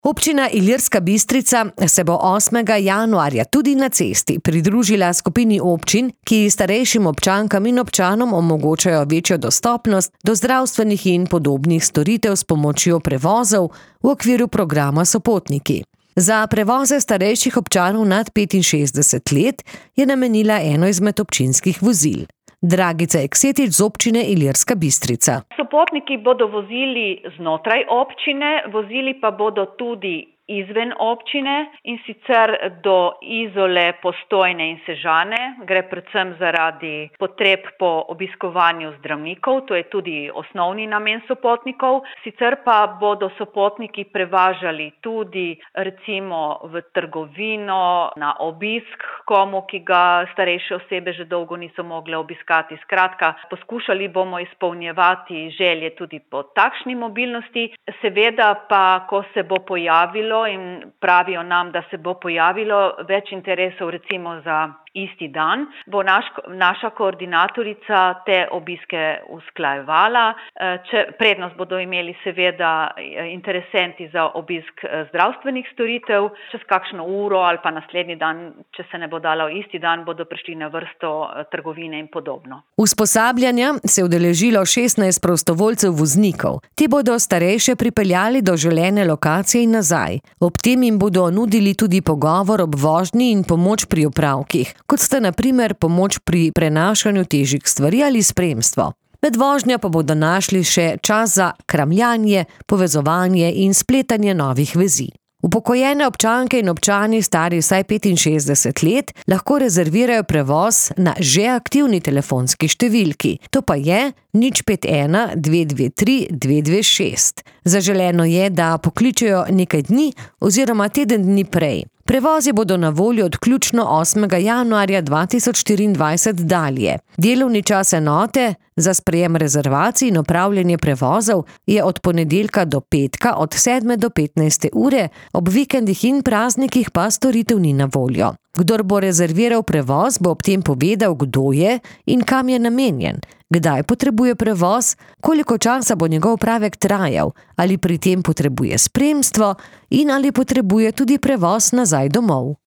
Občina Ilirska Bistrica se bo 8. januarja tudi na cesti pridružila skupini občin, ki starejšim občankam in občanom omogočajo večjo dostopnost do zdravstvenih in podobnih storitev s pomočjo prevozov v okviru programa Sopotniki. Za prevoze starejših občanov nad 65 let je namenila eno izmed občinskih vozil. Dragica Eksetič z občine Ilirska Bistrica. Sopotniki bodo vozili znotraj občine, vozili pa bodo tudi izven občine, in sicer do Izole, Postojne in Sežane. Gre predvsem zaradi potreb po obiskovanju zdravnikov, to je tudi osnovni namen sopotnikov. Sicer pa bodo sopotniki prevažali tudi recimo v trgovino, na obisk komu, ki ga starejše osebe že dolgo niso mogle obiskati. Skratka, poskušali bomo izpolnjevati želje tudi po takšni mobilnosti. Seveda pa, ko se bo pojavilo in pravijo nam, da se bo pojavilo več interesov recimo za isti dan, bo naša koordinatorica te obiske usklajevala. Prednost bodo imeli seveda interesenti za obisk zdravstvenih storitev. Čez kakšno uro ali pa naslednji dan, če se ne bo dalo isti dan, bodo prišli na vrsto trgovine in podobno. Usposabljanja se je udeležilo 16 prostovoljcev voznikov. Ti bodo starejše pripeljali do želene lokacije in nazaj. Ob tem jim bodo nudili tudi pogovor ob vožnji in pomoč pri opravkih, kot sta na primer pomoč pri prenašanju težjih stvari ali spremstvo. Med vožnjo pa bodo našli še čas za kramljanje, povezovanje in spletanje novih vezi. Upokojene občanke in občani stari vsaj 65 let lahko rezervirajo prevoz na že aktivni telefonski številki. To pa je 051 223 226. Zaželeno je, da pokličejo nekaj dni oziroma teden dni prej. Prevozi bodo na voljo od vključno 8. januarja 2024 dalje. Delovni čas enote za sprejem rezervacij in opravljanje prevozov je od ponedeljka do petka od 7. do 15. ure, ob vikendih in praznikih pa storitev ni na voljo. Kdor bo rezerviral prevoz, bo ob tem povedal, kdo je in kam je namenjen, kdaj potrebuje prevoz, koliko časa bo njegov opravek trajal, ali pri tem potrebuje spremstvo in ali potrebuje tudi prevoz nazaj domov.